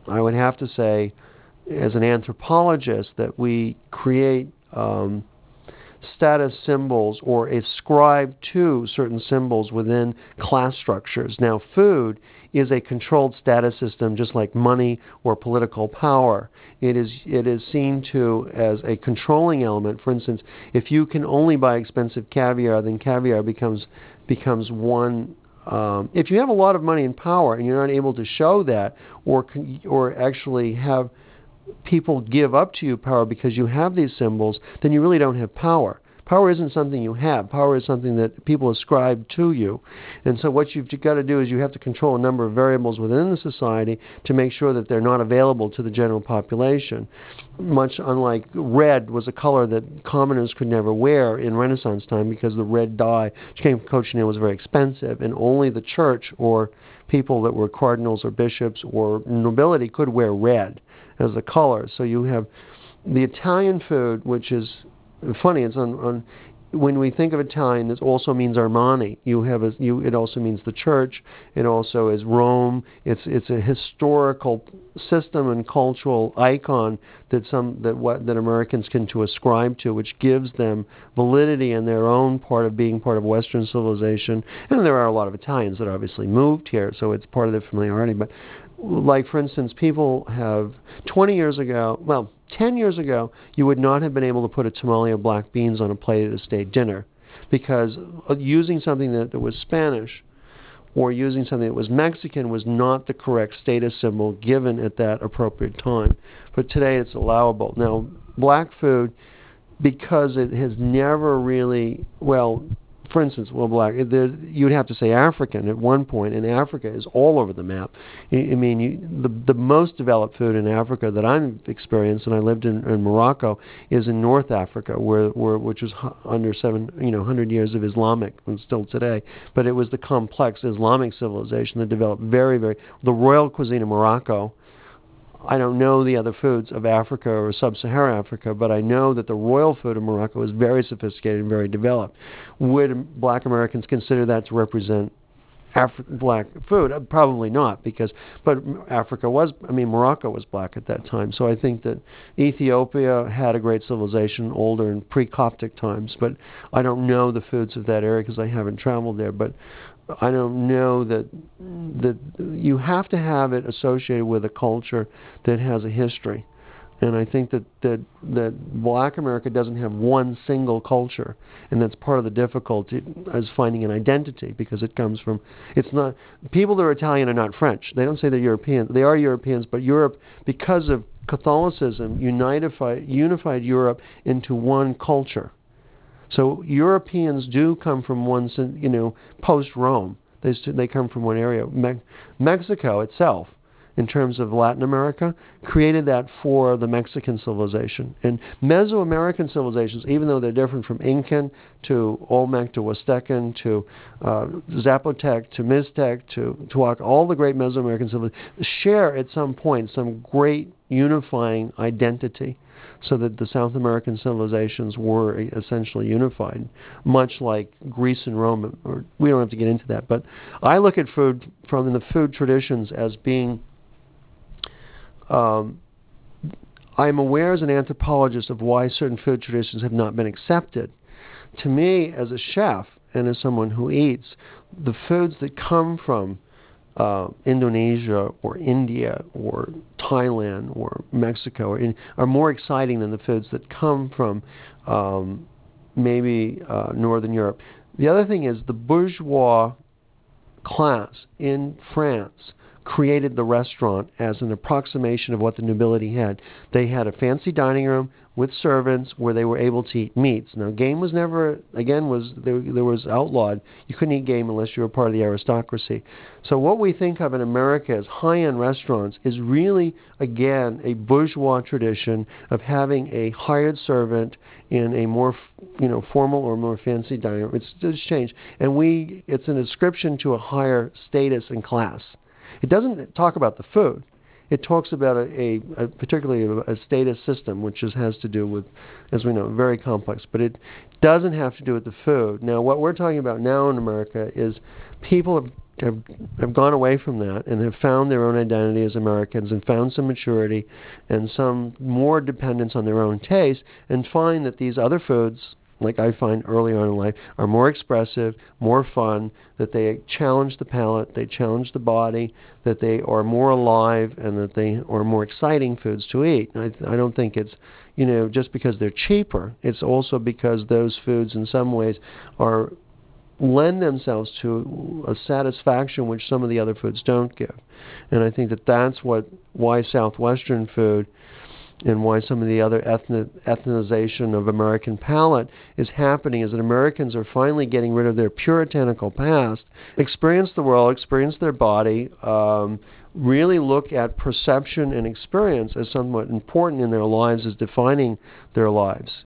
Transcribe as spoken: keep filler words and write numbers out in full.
I would have to say, as an anthropologist, that we create um, status symbols or ascribe to certain symbols within class structures. Now, food is a controlled status system, just like money or political power. It is it is seen to as a controlling element. For instance, if you can only buy expensive caviar, then caviar becomes becomes one. Um, if you have a lot of money and power and you're not able to show that, or or actually have people give up to you power because you have these symbols, then you really don't have power. Power isn't something you have. Power is something that people ascribe to you. And so what you've got to do is you have to control a number of variables within the society to make sure that they're not available to the general population. Much unlike red was a color that commoners could never wear in Renaissance time because the red dye, which came from cochineal, was very expensive, and only the church or people that were cardinals or bishops or nobility could wear red as a color. So you have the Italian food, which is funny. It's on, on when we think of Italian, it also means Armani. You have a, you. It also means the church. It also is Rome. It's it's a historical system and cultural icon that some that what that Americans can to ascribe to, which gives them validity in their own part of being part of Western civilization. And there are a lot of Italians that obviously moved here, so it's part of their familiarity. But like, for instance, people have twenty years ago, well, ten years ago, you would not have been able to put a tamale of black beans on a plate at a state dinner because using something that, that was Spanish or using something that was Mexican was not the correct status symbol given at that appropriate time. But today it's allowable. Now, black food, because it has never really, well, for instance, well, black, there, you'd have to say African at one point, and Africa is all over the map. I, I mean, you, the the most developed food in Africa that I've experienced, and I lived in, in Morocco, is in North Africa, where, where which was under seven, you know, hundred years of Islamic, and still today. But it was the complex Islamic civilization that developed very, very. The royal cuisine of Morocco. I don't know the other foods of Africa or sub-Saharan Africa, but I know that the royal food of Morocco is very sophisticated and very developed. Would black Americans consider that to represent Afri- black food? Probably not, because but Africa was, I mean, Morocco was black at that time. So I think that Ethiopia had a great civilization, older in pre-Coptic times, but I don't know the foods of that area because I haven't traveled there. But I don't know that that you have to have it associated with a culture that has a history, and I think that that that Black America doesn't have one single culture, and that's part of the difficulty is finding an identity because it comes from it's not people that are Italian are not French. They don't say they're European. They are Europeans, but Europe, because of Catholicism, unified unified Europe into one culture. So Europeans do come from one, you know, post-Rome. They they come from one area. Me- Mexico itself, in terms of Latin America, created that for the Mexican civilization. And Mesoamerican civilizations, even though they're different from Incan to Olmec to Huastecan to uh, Zapotec to Mixtec to Tuac, all the great Mesoamerican civilizations share at some point some great unifying identity, so that the South American civilizations were essentially unified, much like Greece and Rome. Or, we don't have to get into that, but I look at food from the food traditions as being, um, I'm aware as an anthropologist of why certain food traditions have not been accepted. To me, as a chef and as someone who eats, the foods that come from Uh, Indonesia or India or Thailand or Mexico or in, are more exciting than the foods that come from um, maybe uh, Northern Europe. The other thing is the bourgeois class in France created the restaurant as an approximation of what the nobility had. They had a fancy dining room with servants where they were able to eat meats. Now, game was never, again, was there, there was outlawed. You couldn't eat game unless you were part of the aristocracy. So what we think of in America as high-end restaurants is really, again, a bourgeois tradition of having a hired servant in a more, you know, formal or more fancy dining room. It's, it's changed. And we, it's an ascription to a higher status and class. It doesn't talk about the food. It talks about a, a, a particularly a, a status system, which is, has to do with, as we know, very complex. But it doesn't have to do with the food. Now, what we're talking about now in America is people have have have gone away from that and have found their own identity as Americans and found some maturity and some more dependence on their own taste, and find that these other foods, like I find early on in life, are more expressive, more fun, that they challenge the palate, they challenge the body, that they are more alive, and that they are more exciting foods to eat. I, I don't think it's, you know, just because they're cheaper. It's also because those foods in some ways are lend themselves to a satisfaction which some of the other foods don't give. And I think that that's what why Southwestern food and why some of the other ethnic, ethnization of American palate is happening, is that Americans are finally getting rid of their puritanical past, experience the world, experience their body, um, really look at perception and experience as somewhat important in their lives, as defining their lives.